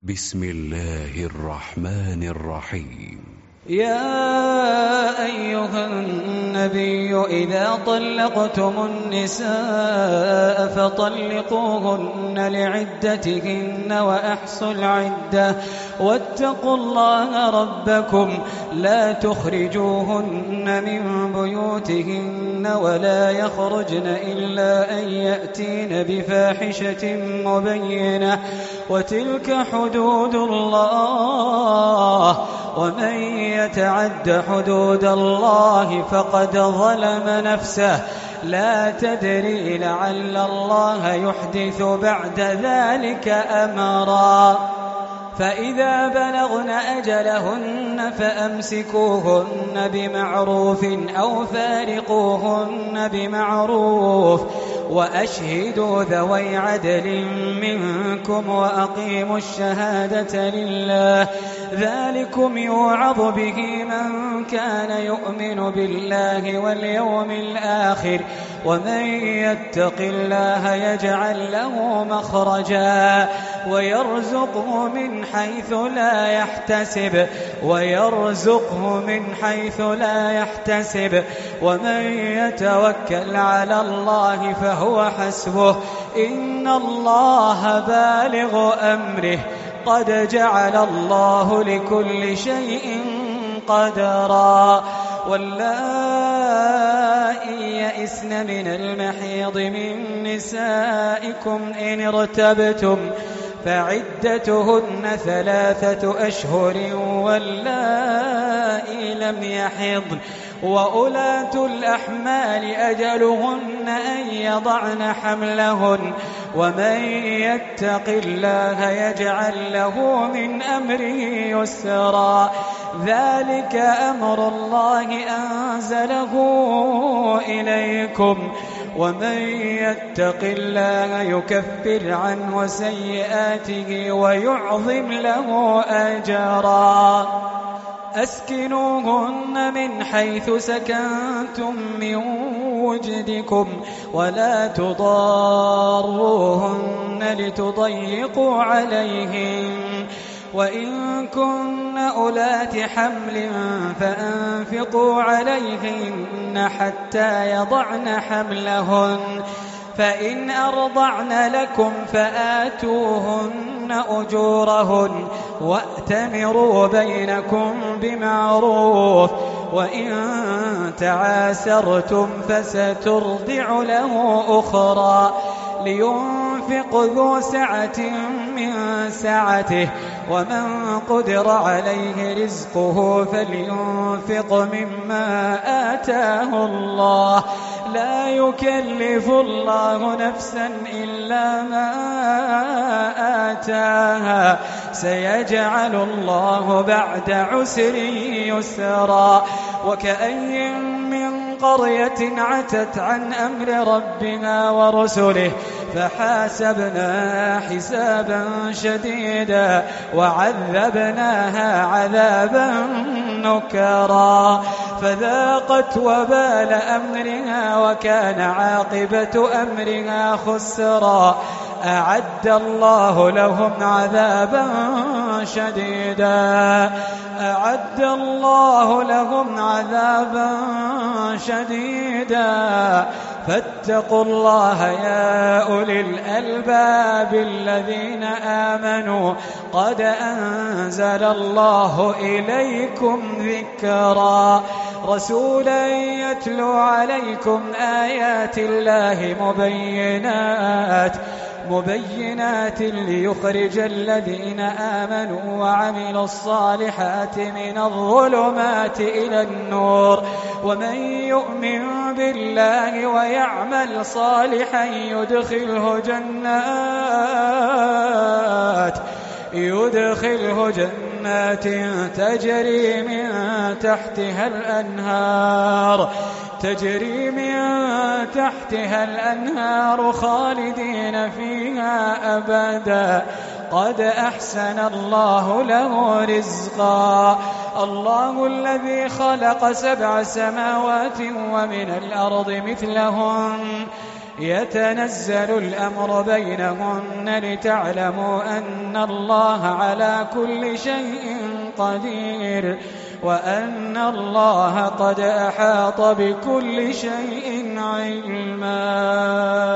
بسم الله الرحمن الرحيم. يا أيها النبي إذا طلقتم النساء فطلقوهن لعدتهن وأحصوا العدة واتقوا الله ربكم لا تخرجوهن من بيوتهن ولا يخرجن إلا أن يأتين بفاحشة مبينة وتلك حدود الله ومن يتعد حدود الله فقد ظلم نفسه لا تدري لعل الله يحدث بعد ذلك أمرا فإذا بلغن أجلهن فأمسكوهن بمعروف أو فارقوهن بمعروف وأشهدوا ذوي عدل منكم وأقيموا الشهادة لله ذلكم يوعظ به من كان يؤمن بالله واليوم الآخر ومن يتق الله يجعل له مخرجا ويرزقه من حيث لا يحتسب ومن يتوكل على الله فهو حسبه إن الله بالغ أمره قد جعل الله لكل شيء قدرا واللائي يئسن من المحيض من نسائكم إن ارتبتم فعدتهن 3 أشهر واللائي لم يحضن وأولاة الأحمال أجلهن أن يضعن حملهن ومن يتق الله يجعل له من أمره يسرا ذلك أمر الله أنزله إليكم ومن يتق الله يكفر عنه سيئاته ويعظم له أجرا أسكنوهن من حيث سكنتم من وجدكم ولا تضاروهن لتضيقوا عليهم وإن كن أولات حمل فأنفقوا عليهن حتى يضعن حملهن فإن أرضعن لكم فآتوهن أجورهن وأتمروا بينكم بمعروف وإن تعاسرتم فسترضع له أخرى لينفق ذو سعة من سعته ومن قدر عليه رزقه فلينفق مما آتاه الله لا يكلف الله نفسا إلا ما آتاها سيجعل الله بعد عسر يسرا وكأي من قرية عتت عن أمر ربها ورسله فحاسبناها حسابا شديدا وعذبناها عذابا نكرا فذاقت وبال أمرها وكان عاقبة أمرها خسرا أعد الله لهم عذابا شديدا فاتقوا الله يا أولي الألباب الذين آمنوا قد أنزل الله إليكم ذكرا رسولا يتلو عليكم آيات الله مبينات ليخرج الذين آمنوا وعملوا الصالحات من الظلمات إلى النور ومن يؤمن بالله ويعمل صالحا يدخله جنات تجري من تحتها الأنهار خالدين فيها أبدا قد أحسن الله له رزقا الله الذي خلق 7 سماوات ومن الأرض مثلهن يتنزل الأمر بينهن لتعلموا أن الله على كل شيء قدير وأن الله قد أحاط بكل شيء علما.